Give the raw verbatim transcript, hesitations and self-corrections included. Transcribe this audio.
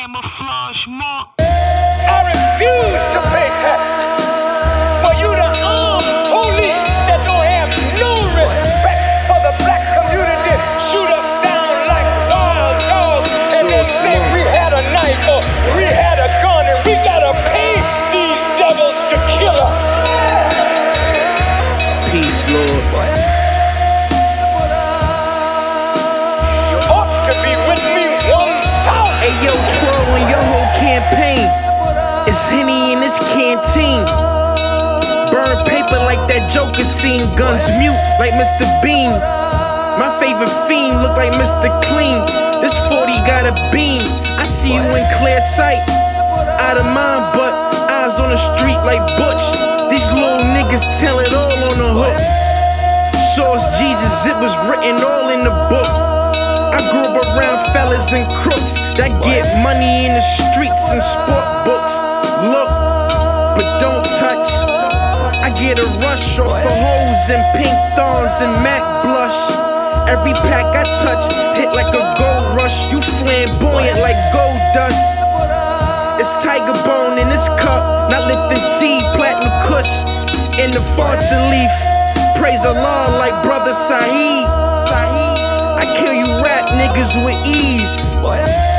camouflage mark. I refuse to pay taxes for you to arm police that don't have no respect for the black community, shoot us down like wild dogs, and then say we had a knife or we had a gun and we gotta pay these devils to kill us. Peace, Lord. You ought to be with me one thousand. Hey yo, twirl on your whole campaign. It's Henny in this canteen. Burn paper like that Joker scene. Guns mute like Mister Bean. My favorite fiend look like Mister Clean. This forty got a beam. I see you in clear sight. Out of mind, but eyes on the street like Butch. These little niggas tell it all on the hook. Source Jesus, it was written all in the book. I grew up around fellas and crooks that get money in the streets and sport books. Look, but don't touch. I get a rush off of hoes and pink thorns and Mac blush. Every pack I touch hit like a gold rush. You flamboyant like gold dust. It's Tiger Bone in this cup, not Lipton tea, platinum kush in the Fonta leaf. Praise Allah like brother Saheed. I kill you rap niggas with ease.